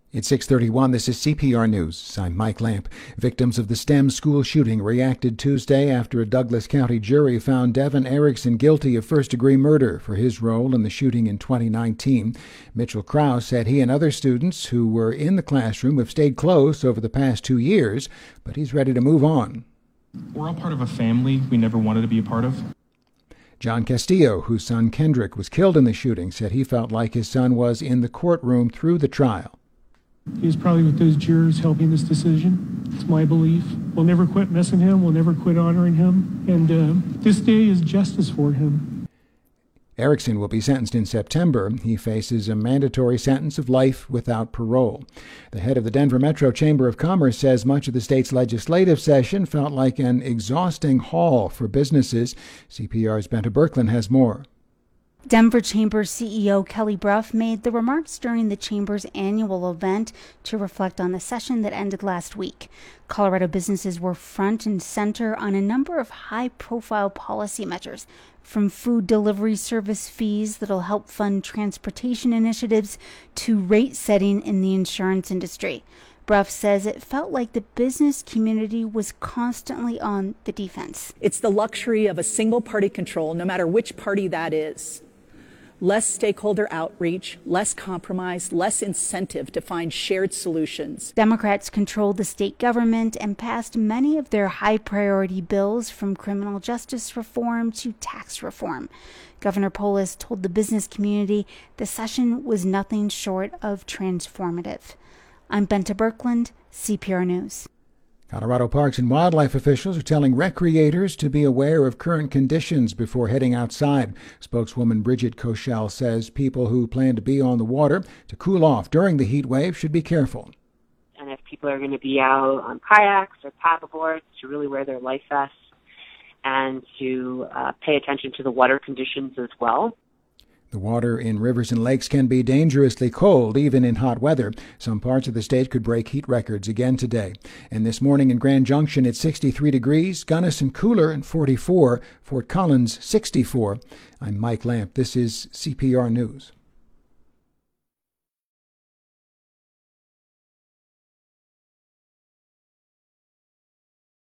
It's 6:31. This is CPR News. I'm Mike Lamp. Victims of the STEM school shooting reacted Tuesday after a Douglas County jury found Devin Erickson guilty of first-degree murder for his role in the shooting in 2019. Mitchell Krause said he and other students who were in the classroom have stayed close over the past 2 years, but he's ready to move on. We're all part of a family we never wanted to be a part of. John Castillo, whose son Kendrick was killed in the shooting, said he felt like his son was in the courtroom through the trial. He was probably with those jurors helping this decision. It's my belief. We'll never quit missing him. We'll never quit honoring him. And this day is justice for him. Erickson will be sentenced in September. He faces a mandatory sentence of life without parole. The head of the Denver Metro Chamber of Commerce says much of the state's legislative session felt like an exhausting haul for businesses. CPR's Benta Birkeland has more. Denver Chamber CEO Kelly Brough made the remarks during the Chamber's annual event to reflect on the session that ended last week. Colorado businesses were front and center on a number of high-profile policy measures, from food delivery service fees that'll help fund transportation initiatives to rate setting in the insurance industry. Brough says it felt like the business community was constantly on the defense. It's the luxury of a single-party control, no matter which party that is. Less stakeholder outreach, less compromise, less incentive to find shared solutions. Democrats controlled the state government and passed many of their high-priority bills, from criminal justice reform to tax reform. Governor Polis told the business community the session was nothing short of transformative. I'm Benta Birkeland, CPR News. Colorado Parks and Wildlife officials are telling recreators to be aware of current conditions before heading outside. Spokeswoman Bridget Koschel says people who plan to be on the water to cool off during the heat wave should be careful. And if people are going to be out on kayaks or paddleboards, to really wear their life vests and to pay attention to the water conditions as well. The water in rivers and lakes can be dangerously cold, even in hot weather. Some parts of the state could break heat records again today. And this morning in Grand Junction, it's 63 degrees, Gunnison cooler and 44, Fort Collins 64. I'm Mike Lamp. This is CPR News.